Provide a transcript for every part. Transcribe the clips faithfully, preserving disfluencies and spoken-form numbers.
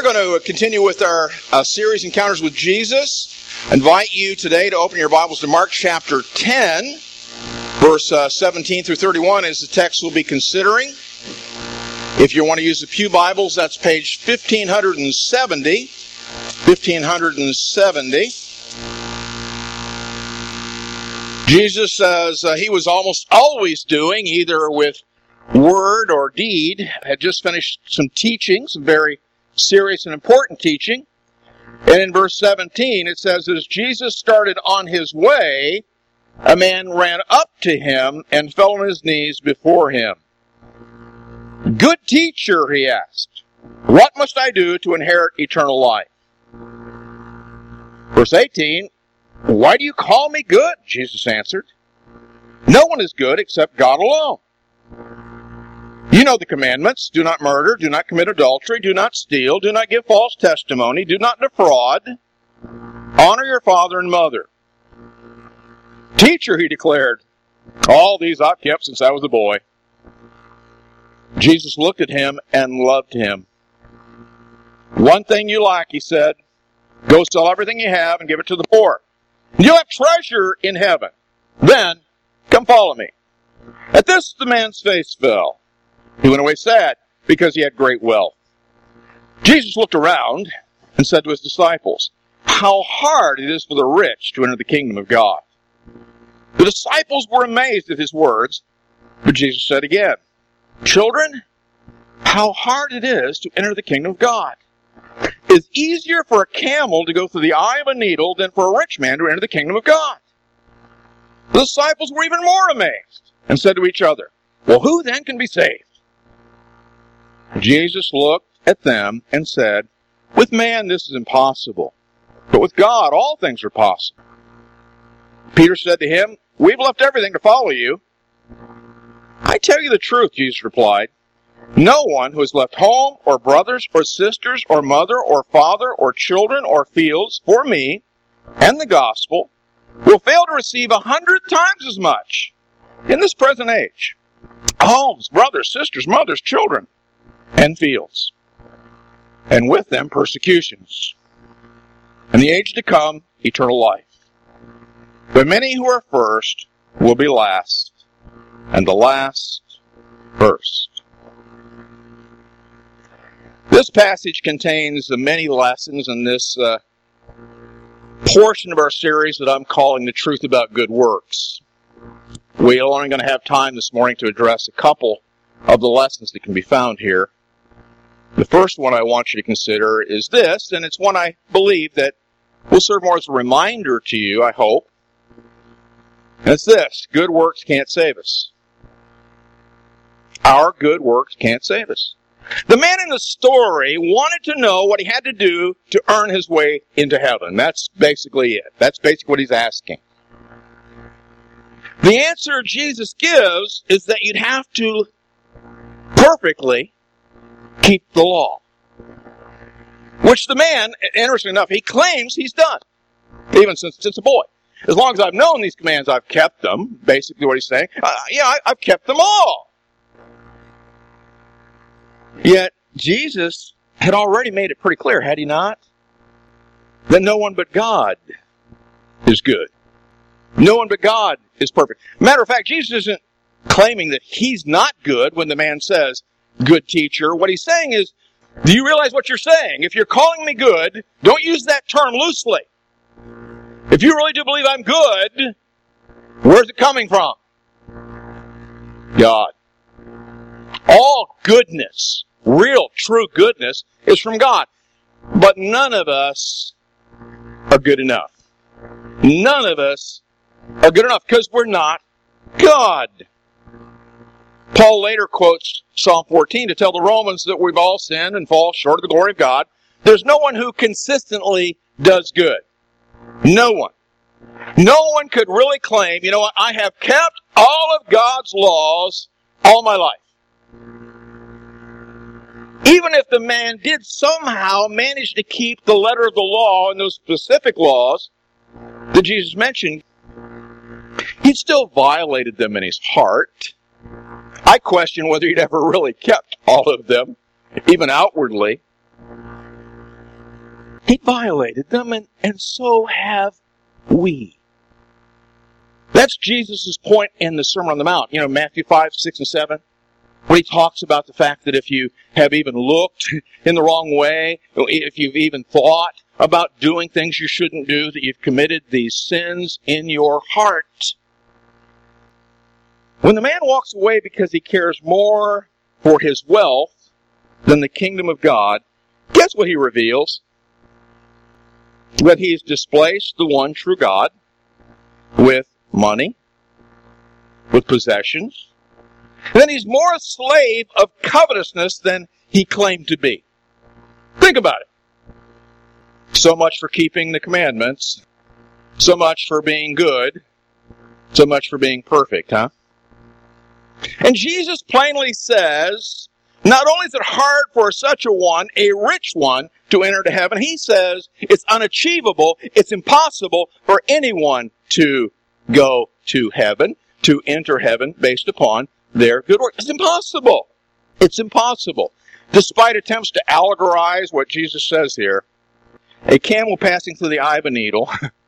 We're going to continue with our uh, series, Encounters with Jesus. I invite you today to open your Bibles to Mark chapter ten, verse uh, seventeen through thirty-one is the text we'll be considering. If you want to use the Pew Bibles, that's page fifteen seventy. fifteen seventy. Jesus, as uh, he was almost always doing, either with word or deed, had just finished some teaching, some very serious and important teaching. And in verse seventeen, it says, as Jesus started on his way, a man ran up to him and fell on his knees before him. Good teacher, he asked, what must I do to inherit eternal life? Verse eighteen, why do you call me good? Jesus answered. No one is good except God alone. You know the commandments. Do not murder, do not commit adultery, do not steal, do not give false testimony, do not defraud. Honor your father and mother. Teacher, he declared, all these I've kept since I was a boy. Jesus looked at him and loved him. One thing you lack, he said, go sell everything you have and give it to the poor. You'll have treasure in heaven. Then, come follow me. At this, the man's face fell. He went away sad because he had great wealth. Jesus looked around and said to his disciples, how hard it is for the rich to enter the kingdom of God. The disciples were amazed at his words, but Jesus said again, children, how hard it is to enter the kingdom of God. It's easier for a camel to go through the eye of a needle than for a rich man to enter the kingdom of God. The disciples were even more amazed and said to each other, well, who then can be saved? Jesus looked at them and said, with man this is impossible, but with God all things are possible. Peter said to him, we've left everything to follow you. I tell you the truth, Jesus replied. No one who has left home or brothers or sisters or mother or father or children or fields for me and the gospel will fail to receive a hundred times as much in this present age. Homes, brothers, sisters, mothers, children, and fields, and with them persecutions, and the age to come, eternal life. But many who are first will be last, and the last first. This passage contains many lessons in this uh, portion of our series that I'm calling The Truth About Good Works. We're only going to have time this morning to address a couple of the lessons that can be found here. The first one I want you to consider is this, and it's one I believe that will serve more as a reminder to you, I hope. And it's this: good works can't save us. Our good works can't save us. The man in the story wanted to know what he had to do to earn his way into heaven. That's basically it. That's basically what he's asking. The answer Jesus gives is that you'd have to perfectly keep the law. Which the man, interestingly enough, he claims he's done. Even since, since a boy. As long as I've known these commands, I've kept them. Basically what he's saying. Uh, yeah, I, I've kept them all. Yet, Jesus had already made it pretty clear, had he not? That no one but God is good. No one but God is perfect. Matter of fact, Jesus isn't claiming that he's not good when the man says, good teacher. What he's saying is, do you realize what you're saying? If you're calling me good, don't use that term loosely. If you really do believe I'm good, where's it coming from? God. All goodness, real, true goodness, is from God. But none of us are good enough. None of us are good enough because we're not God. Paul later quotes Psalm fourteen to tell the Romans that we've all sinned and fall short of the glory of God. There's no one who consistently does good. No one. No one could really claim, you know what, I have kept all of God's laws all my life. Even if the man did somehow manage to keep the letter of the law and those specific laws that Jesus mentioned, he still violated them in his heart. I question whether he'd ever really kept all of them, even outwardly. He violated them, and, and so have we. That's Jesus' point in the Sermon on the Mount. You know, Matthew five, six, and seven. When he talks about the fact that if you have even looked in the wrong way, if you've even thought about doing things you shouldn't do, that you've committed these sins in your heart. When the man walks away because he cares more for his wealth than the kingdom of God, guess what he reveals? That he's displaced the one true God with money, with possessions. And then he's more a slave of covetousness than he claimed to be. Think about it. So much for keeping the commandments. So much for being good. So much for being perfect, huh? And Jesus plainly says, not only is it hard for such a one, a rich one, to enter to heaven, he says it's unachievable, it's impossible for anyone to go to heaven, to enter heaven based upon their good work. It's impossible. It's impossible. Despite attempts to allegorize what Jesus says here, a camel passing through the eye of a needle,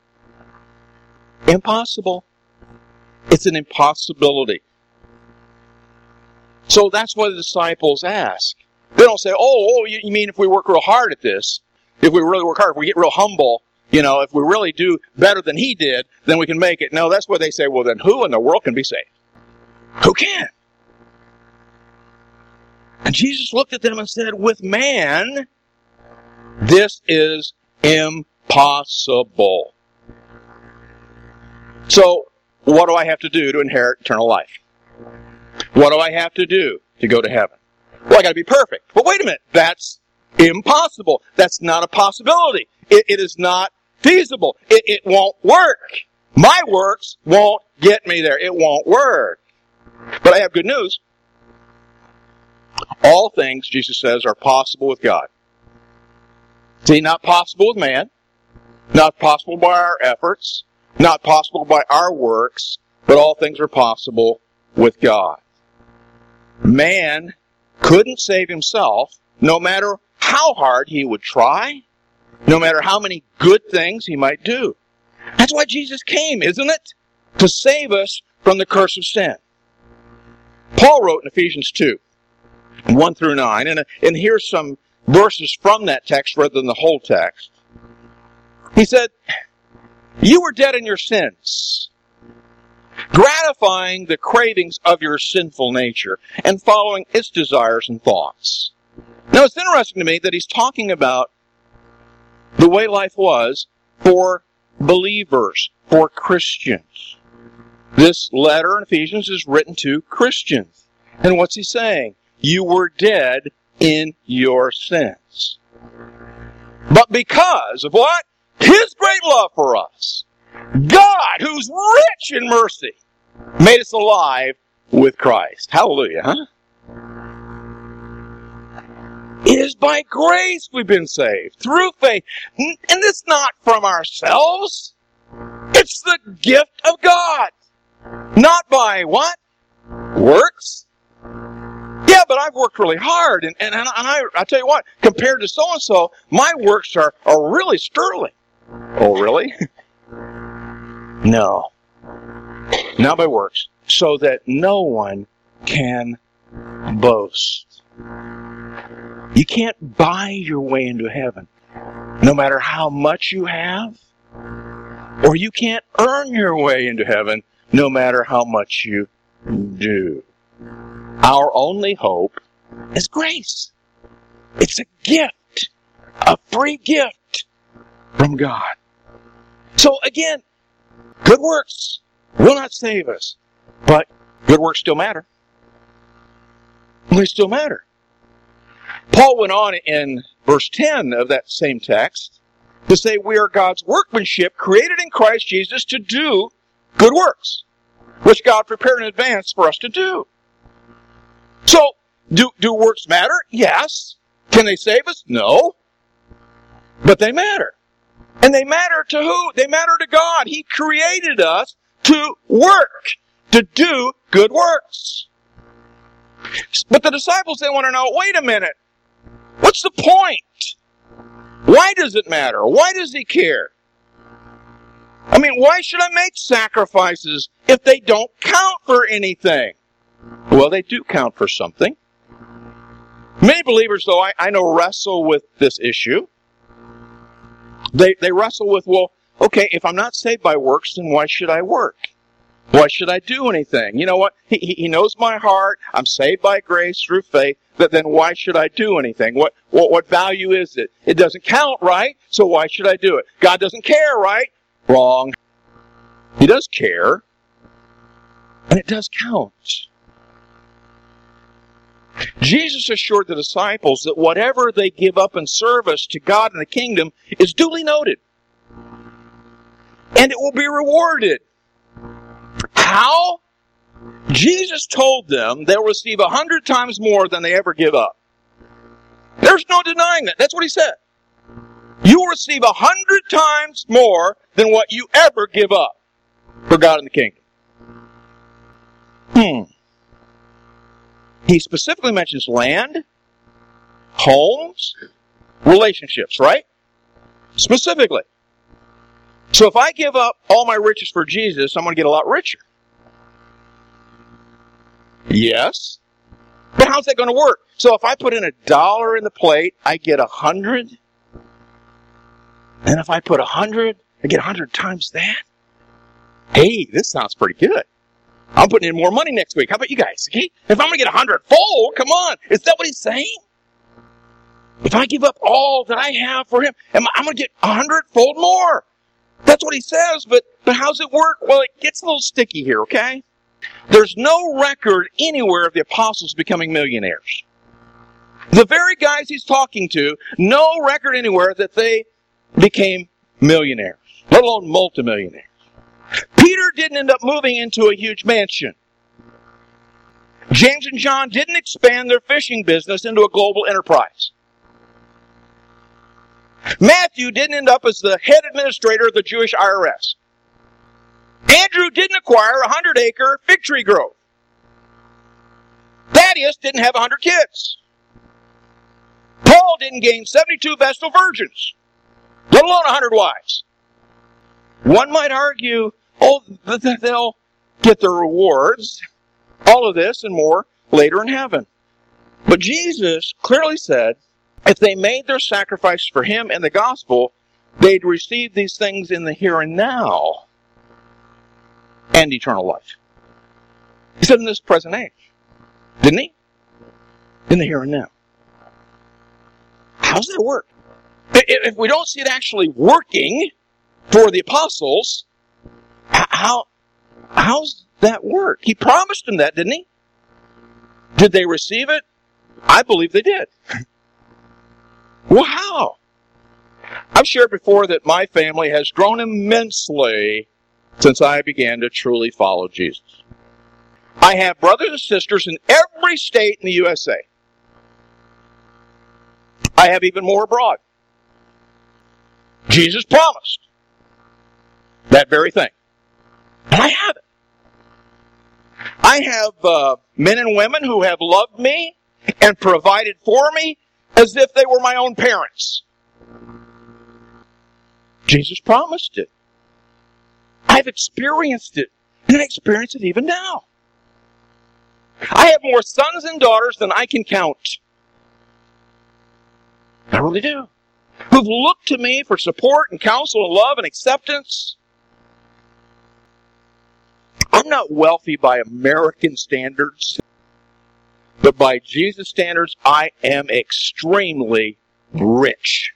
impossible. It's an impossibility. So that's why the disciples ask. They don't say, oh, oh, you mean if we work real hard at this, if we really work hard, if we get real humble, you know, if we really do better than he did, then we can make it. No, that's what they say, well, then who in the world can be saved? Who can? And Jesus looked at them and said, with man, this is impossible. So, what do I have to do to inherit eternal life? What do I have to do to go to heaven? Well, I got to be perfect. But wait a minute, that's impossible. That's not a possibility. It, it is not feasible. It, it won't work. My works won't get me there. It won't work. But I have good news. All things, Jesus says, are possible with God. See, not possible with man, not possible by our efforts, not possible by our works, but all things are possible with God. Man couldn't save himself, no matter how hard he would try, no matter how many good things he might do. That's why Jesus came, isn't it? To save us from the curse of sin. Paul wrote in Ephesians two, one through nine, and, and here's some verses from that text rather than the whole text. He said, you were dead in your sins, gratifying the cravings of your sinful nature and following its desires and thoughts. Now, it's interesting to me that he's talking about the way life was for believers, for Christians. This letter in Ephesians is written to Christians. And what's he saying? You were dead in your sins. But because of what? His great love for us, God, who's rich in mercy, made us alive with Christ. Hallelujah, huh? It is by grace we've been saved, through faith. And it's not from ourselves. It's the gift of God. Not by what? Works. Yeah, but I've worked really hard. And, and, and I, I tell you what, compared to so-and-so, my works are, are really sterling. Oh, really? No. Not by works. So that no one can boast. You can't buy your way into heaven, no matter how much you have. Or you can't earn your way into heaven, no matter how much you do. Our only hope is grace. It's a gift, a free gift from God. So again, good works will not save us, but good works still matter. They still matter. Paul went on in verse ten of that same text to say we are God's workmanship created in Christ Jesus to do good works, which God prepared in advance for us to do. So, do, do works matter? Yes. Can they save us? No. But they matter. And they matter to who? They matter to God. He created us to work, to do good works. But the disciples, they want to know, wait a minute, what's the point? Why does it matter? Why does he care? I mean, why should I make sacrifices if they don't count for anything? Well, they do count for something. Many believers, though, I, I know wrestle with this issue. They, they wrestle with, well, okay, if I'm not saved by works, then why should I work? Why should I do anything? You know what? He, he knows my heart. I'm saved by grace through faith. But then why should I do anything? What, what, what value is it? It doesn't count, right? So why should I do it? God doesn't care, right? Wrong. He does care. And it does count. Jesus assured the disciples that whatever they give up in service to God in the kingdom is duly noted. And it will be rewarded. How? Jesus told them they'll receive a hundred times more than they ever give up. There's no denying that. That's what he said. You will receive a hundred times more than what you ever give up for God in the kingdom. Hmm. He specifically mentions land, homes, relationships, right? Specifically. So if I give up all my riches for Jesus, I'm going to get a lot richer. Yes. But how's that going to work? So if I put in a dollar in the plate, I get a hundred. And if I put a hundred, I get a hundred times that. Hey, this sounds pretty good. I'm putting in more money next week. How about you guys? Okay? If I'm going to get a hundredfold, come on. Is that what he's saying? If I give up all that I have for him, I'm going to get a hundredfold more. That's what he says, but, but how's it work? Well, it gets a little sticky here, okay? There's no record anywhere of the apostles becoming millionaires. The very guys he's talking to, no record anywhere that they became millionaires, let alone multimillionaires. Peter didn't end up moving into a huge mansion. James and John didn't expand their fishing business into a global enterprise. Matthew didn't end up as the head administrator of the Jewish I R S. Andrew didn't acquire a hundred-acre fig tree grove. Thaddeus didn't have a hundred kids. Paul didn't gain seventy-two Vestal virgins, let alone a hundred wives. One might argue, oh, that they'll get their rewards, all of this and more, later in heaven. But Jesus clearly said, if they made their sacrifice for him and the gospel, they'd receive these things in the here and now and eternal life. He said in this present age. Didn't he? In the here and now. How does that work? If we don't see it actually working for the apostles, how, how's that work? He promised them that, didn't he? Did they receive it? I believe they did. Well, how? I've shared before that my family has grown immensely since I began to truly follow Jesus. I have brothers and sisters in every state in the U S A. I have even more abroad. Jesus promised that very thing. And I have it. I have uh, men and women who have loved me and provided for me as if they were my own parents. Jesus promised it. I've experienced it. And I experience it even now. I have more sons and daughters than I can count. I really do. Who've looked to me for support and counsel and love and acceptance. I'm not wealthy by American standards, but by Jesus' standards, I am extremely rich.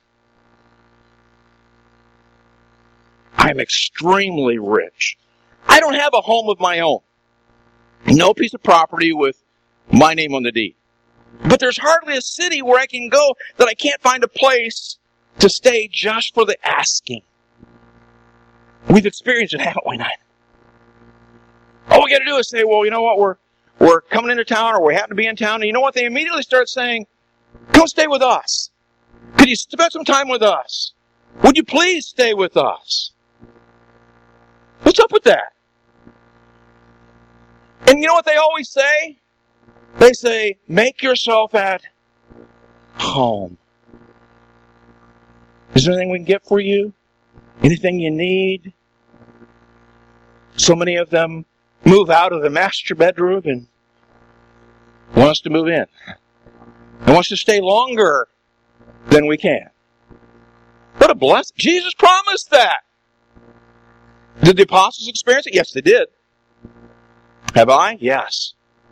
I'm extremely rich. I don't have a home of my own. No piece of property with my name on the deed. But there's hardly a city where I can go that I can't find a place to stay just for the asking. We've experienced it, haven't we, not? All we got to do is say, well, you know what, we're we're coming into town or we happen to be in town. And you know what? They immediately start saying, come stay with us. Could you spend some time with us? Would you please stay with us? What's up with that? And you know what they always say? They say, make yourself at home. Is there anything we can get for you? Anything you need? So many of them move out of the master bedroom and want us to move in. And want us to stay longer than we can. What a blessing. Jesus promised that. Did the apostles experience it? Yes, they did. Have I? Yes.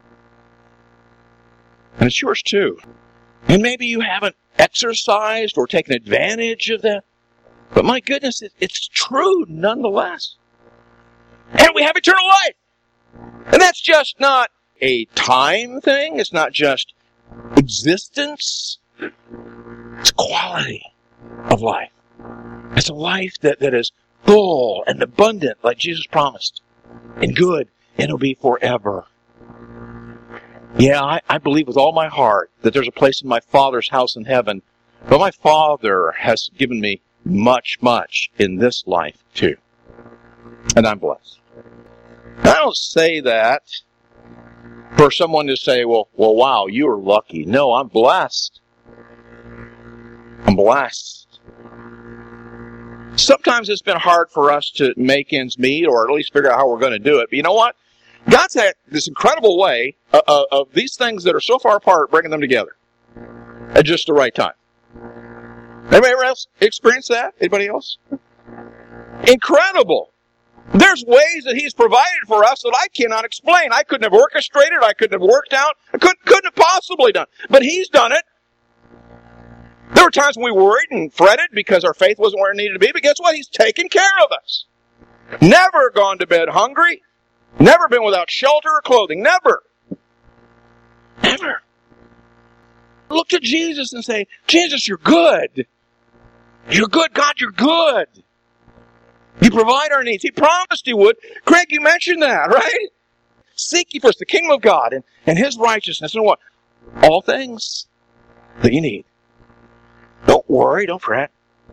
And it's yours too. And maybe you haven't exercised or taken advantage of that. But my goodness, it's true nonetheless. And we have eternal life. And that's just not a time thing. It's not just existence. It's quality of life. It's a life that, that is full and abundant, like Jesus promised, and good, and it'll be forever. Yeah, I, I believe with all my heart that there's a place in my Father's house in heaven, but my Father has given me much, much in this life too. And I'm blessed. I don't say that for someone to say, well, well, wow, you are lucky. No, I'm blessed. I'm blessed. Sometimes it's been hard for us to make ends meet or at least figure out how we're going to do it. But you know what? God's had this incredible way of, of, of these things that are so far apart, bringing them together at just the right time. Anybody else experience that? Anybody else? Incredible. There's ways that He's provided for us that I cannot explain. I couldn't have orchestrated. I couldn't have worked out. I couldn't, couldn't have possibly done. But He's done it. There were times when we worried and fretted because our faith wasn't where it needed to be. But guess what? He's taken care of us. Never gone to bed hungry. Never been without shelter or clothing. Never. Never. Look to Jesus and say, Jesus, you're good. You're good. God, you're good. You provide our needs. He promised He would. Craig, you mentioned that, right? Seek ye first the kingdom of God and, and His righteousness. And what? All things that you need. Don't worry. Don't fret.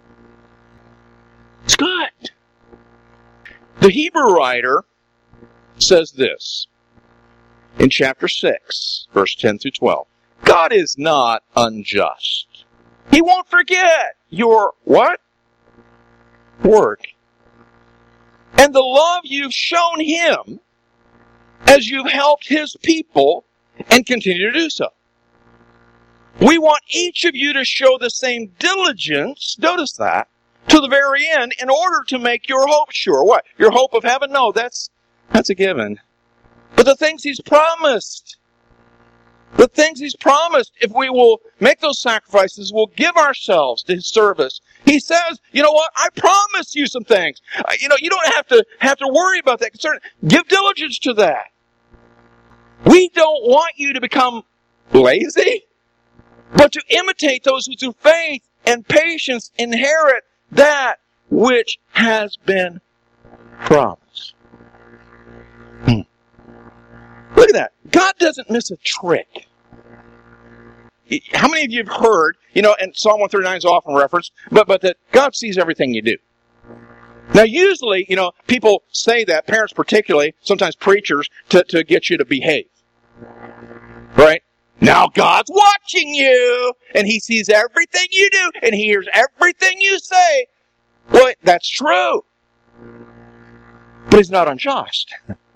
It's good. The Hebrew writer says this in chapter six, verse ten through twelve. God is not unjust. He won't forget your what? Work. And the love you've shown Him as you've helped His people and continue to do so. We want each of you to show the same diligence, notice that, to the very end in order to make your hope sure. What? Your hope of heaven? No, that's that's a given. But the things He's promised, the things He's promised, if we will make those sacrifices, we'll give ourselves to His service. He says, you know what? I promise you some things. You know, you don't have to have to worry about that concern. Give diligence to that. We don't want you to become lazy, but to imitate those who through faith and patience inherit that which has been promised. Hmm. Look at that. God doesn't miss a trick. How many of you have heard, you know, and Psalm one thirty-nine is often referenced, but, but that God sees everything you do. Now, usually, you know, people say that, parents particularly, sometimes preachers, to, to get you to behave. Right? Now God's watching you, and He sees everything you do, and He hears everything you say. Well, that's true. But He's not unjust.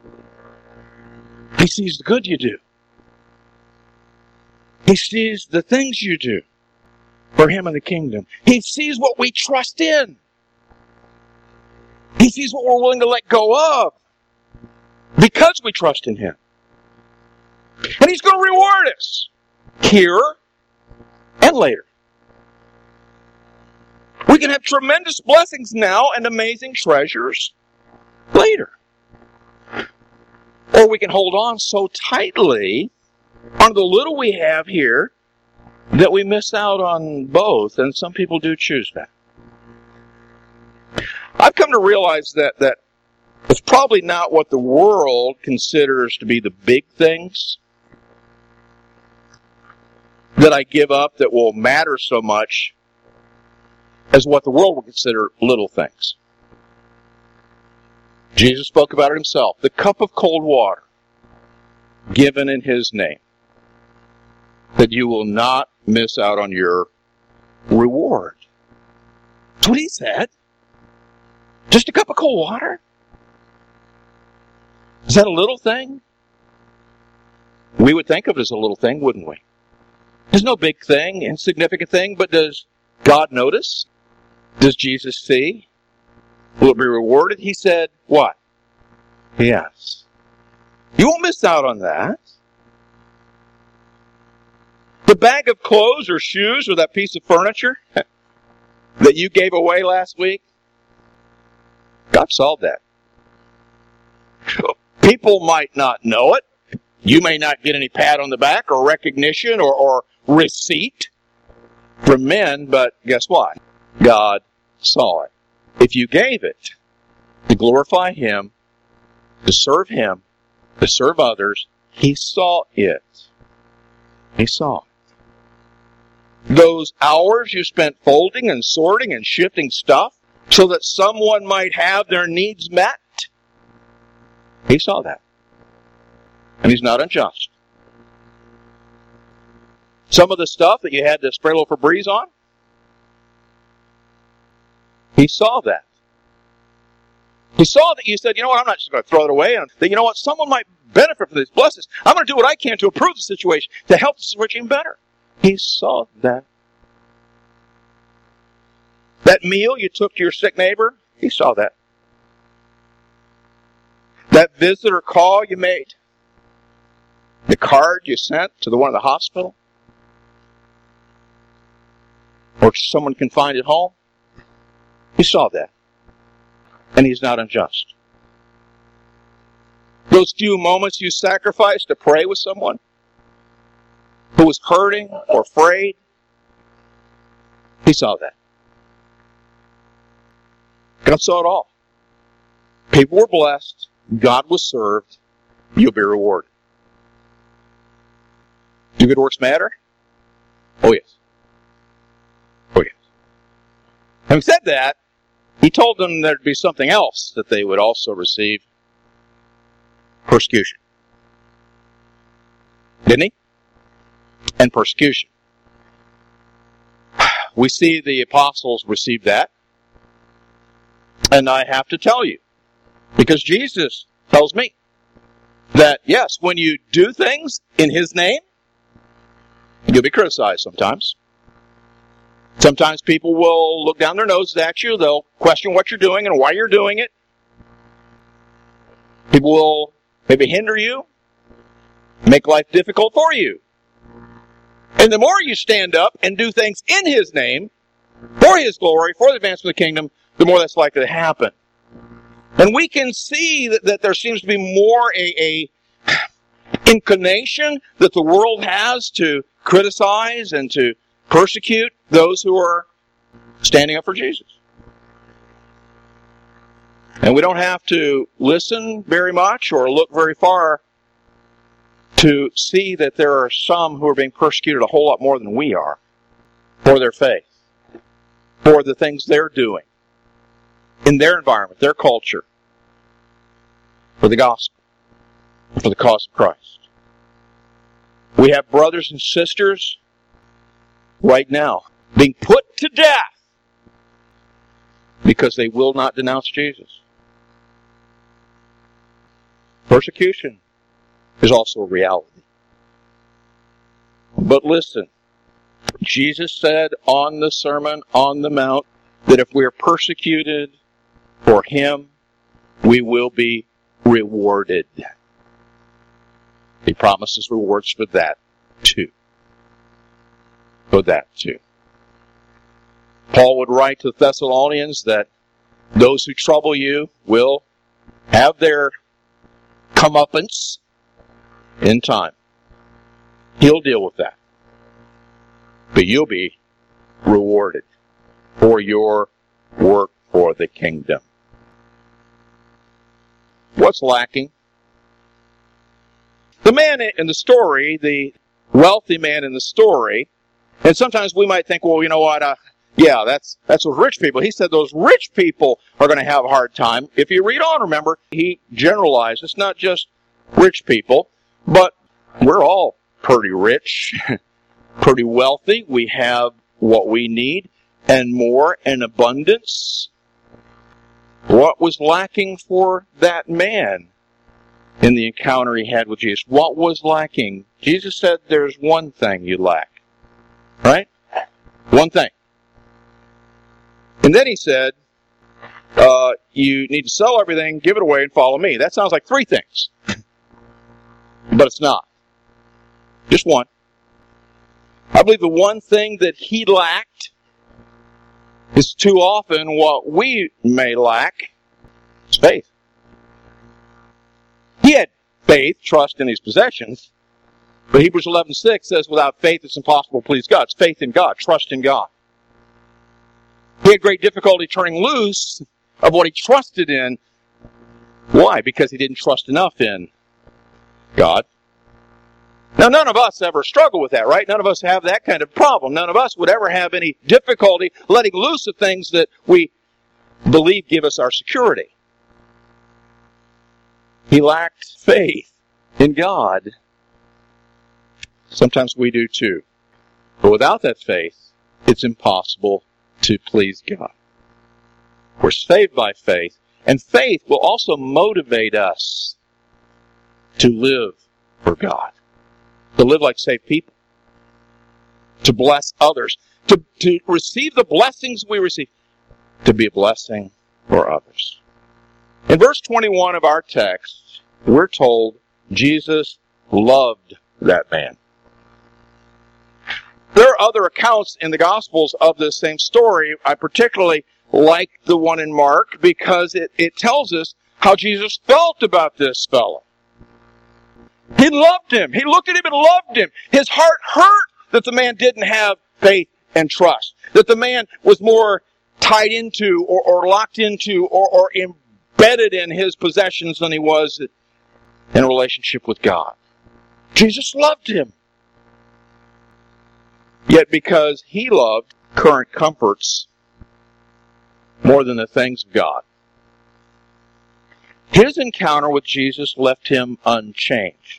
He sees the good you do. He sees the things you do for Him and the kingdom. He sees what we trust in. He sees what we're willing to let go of because we trust in Him. And He's going to reward us here and later. We can have tremendous blessings now and amazing treasures later. Or we can hold on so tightly on the little we have here that we miss out on both, and some people do choose that. I've come to realize that, that it's probably not what the world considers to be the big things that I give up that will matter so much as what the world will consider little things. Jesus spoke about it Himself. The cup of cold water given in His name. That you will not miss out on your reward. That's what he said. Just a cup of cold water? Is that a little thing? We would think of it as a little thing, wouldn't we? There's no big thing, insignificant thing, but does God notice? Does Jesus see? Will it be rewarded? He said, what? Yes. You won't miss out on that. The bag of clothes or shoes or that piece of furniture that you gave away last week, God saw that. People might not know it. You may not get any pat on the back or recognition or, or receipt from men, but guess what? God saw it. If you gave it to glorify Him, to serve Him, to serve others, He saw it. He saw it. Those hours you spent folding and sorting and shifting stuff so that someone might have their needs met, He saw that. And He's not unjust. Some of the stuff that you had to spray a little Febreze on, He saw that. He saw that you said, you know what, I'm not just going to throw it away. And that, you know what, someone might benefit from these blessings. I'm going to do what I can to improve the situation, to help the situation better. He saw that. That meal you took to your sick neighbor, He saw that. That visitor call you made, the card you sent to the one in the hospital, or someone confined at home, He saw that. And He's not unjust. Those few moments you sacrificed to pray with someone who was hurting or afraid, He saw that. God saw it all. People were blessed. God was served. You'll be rewarded. Do good works matter? Oh, yes. Oh, yes. Having said that, He told them there'd be something else that they would also receive. Persecution. Didn't He? And persecution. We see the apostles receive that. And I have to tell you, because Jesus tells me that, yes, when you do things in His name, you'll be criticized sometimes. Sometimes people will look down their noses at you. They'll question what you're doing and why you're doing it. People will maybe hinder you, make life difficult for you. And the more you stand up and do things in His name, for His glory, for the advancement of the kingdom, the more that's likely to happen. And we can see that, that there seems to be more a, a inclination that the world has to criticize and to persecute those who are standing up for Jesus. And we don't have to listen very much or look very far to see that there are some who are being persecuted a whole lot more than we are for their faith, for the things they're doing in their environment, their culture, for the gospel, for the cause of Christ. We have brothers and sisters right now being put to death because they will not denounce Jesus. Persecution is also a reality. But listen, Jesus said on the Sermon on the Mount that if we are persecuted for Him, we will be rewarded. He promises rewards for that too. For that too. Paul would write to the Thessalonians that those who trouble you will have their comeuppance in time. He'll deal with that. But you'll be rewarded for your work for the kingdom. What's lacking? The man in the story, the wealthy man in the story, and sometimes we might think, well, you know what, uh, yeah, that's that's those rich people. He said those rich people are going to have a hard time. If you read on, remember, he generalized. It's not just rich people, but we're all pretty rich, pretty wealthy. We have what we need. and more in abundance. What was lacking for that man in the encounter he had with Jesus? What was lacking? Jesus said there's one thing you lack. Right? One thing. And then he said, uh, you need to sell everything, give it away, and follow me. That sounds like three things. But it's not. Just one. I believe the one thing that he lacked is too often what we may lack is faith. He had faith, trust in his possessions, but Hebrews eleven six says without faith it's impossible to please God. It's faith in God, trust in God. He had great difficulty turning loose of what he trusted in. Why? Because he didn't trust enough in God. Now, none of us ever struggle with that, right? None of us have that kind of problem. None of us would ever have any difficulty letting loose of things that we believe give us our security. He lacked faith in God. Sometimes we do too. But without that faith, it's impossible to please God. We're saved by faith, and faith will also motivate us to live for God. To live like saved people. To bless others. To, to receive the blessings we receive. To be a blessing for others. In verse twenty-one of our text, we're told Jesus loved that man. There are other accounts in the Gospels of this same story. I particularly like the one in Mark because it, it tells us how Jesus felt about this fellow. He loved him. He looked at him and loved him. His heart hurt that the man didn't have faith and trust. That the man was more tied into or, or locked into or, or embedded in his possessions than he was in a relationship with God. Jesus loved him. Yet because he loved current comforts more than the things of God, his encounter with Jesus left him unchanged.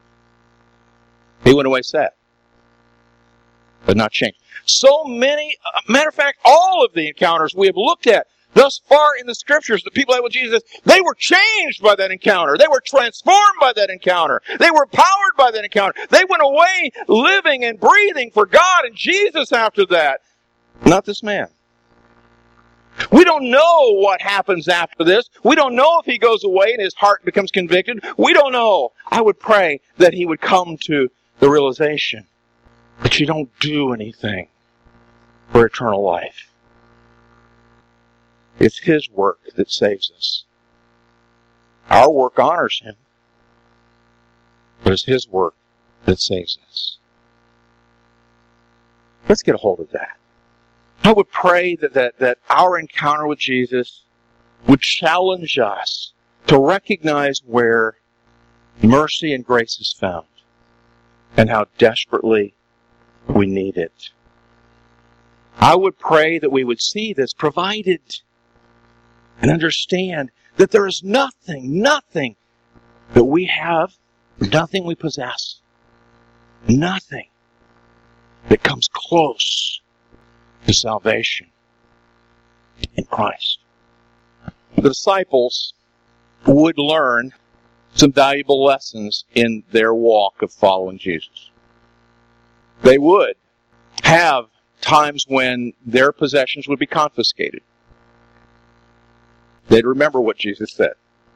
He went away sad, but not changed. So many, matter of fact, all of the encounters we have looked at thus far in the Scriptures, the people that with Jesus, they were changed by that encounter. They were transformed by that encounter. They were powered by that encounter. They went away living and breathing for God and Jesus after that. Not this man. We don't know what happens after this. We don't know if he goes away and his heart becomes convicted. We don't know. I would pray that he would come to the realization that you don't do anything for eternal life. It's his work that saves us. Our work honors him, but it's his work that saves us. Let's get a hold of that. I would pray that, that, that our encounter with Jesus would challenge us to recognize where mercy and grace is found and how desperately we need it. I would pray that we would see this provided and understand that there is nothing, nothing that we have, nothing we possess, nothing that comes close to salvation in Christ. The disciples would learn some valuable lessons in their walk of following Jesus. They would have times when their possessions would be confiscated. They'd remember what Jesus said.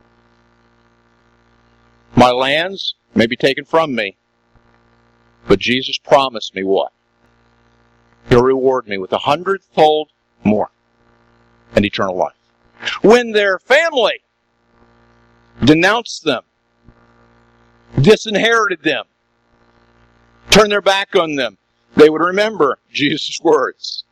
My lands may be taken from me, but Jesus promised me what? He'll reward me with a hundredfold more and eternal life. When their family denounced them, disinherited them, turned their back on them, they would remember Jesus' words.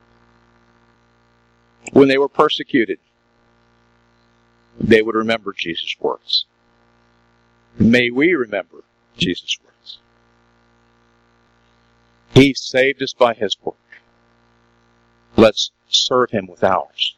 When they were persecuted, they would remember Jesus' words. May we remember Jesus' words. He saved us by his work. Let's serve him with ours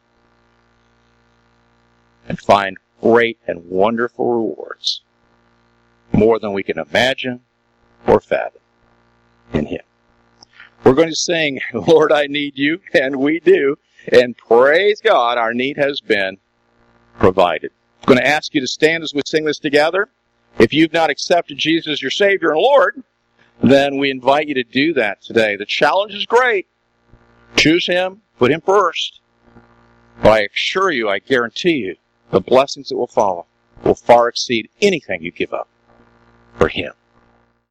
and find great and wonderful rewards, more than we can imagine or fathom in him. We're going to sing, Lord, I Need You, and we do. And praise God, our need has been provided. I'm going to ask you to stand as we sing this together. If you've not accepted Jesus as your Savior and Lord, then we invite you to do that today. The challenge is great. Choose Him, put Him first. But I assure you, I guarantee you, the blessings that will follow will far exceed anything you give up for Him.